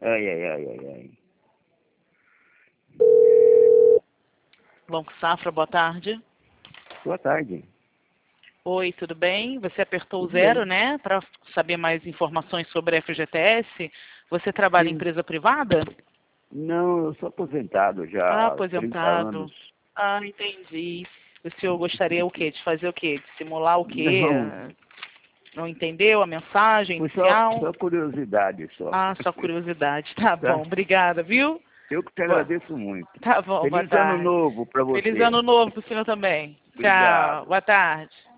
Ai, ai, ai, ai, ai. Banco Safra, boa tarde. Boa tarde. Oi, tudo bem? Você apertou o Tudo 0, bem? né? Para saber mais informações sobre a FGTS. Você trabalha em Sim. empresa privada? Não, eu sou aposentado Ah, já há 30 aposentado. anos. Ah, entendi. O senhor gostaria o quê? De fazer o quê? De simular o quê? Não, Não entendeu a mensagem foi inicial? só curiosidade só. Ah, só curiosidade. Tá Tá? bom, obrigada, viu? Eu que te Boa. agradeço muito. Tá bom, boa Feliz ano tarde. novo para Feliz você. ano novo pro senhor também. Tchau, Obrigado. boa tarde.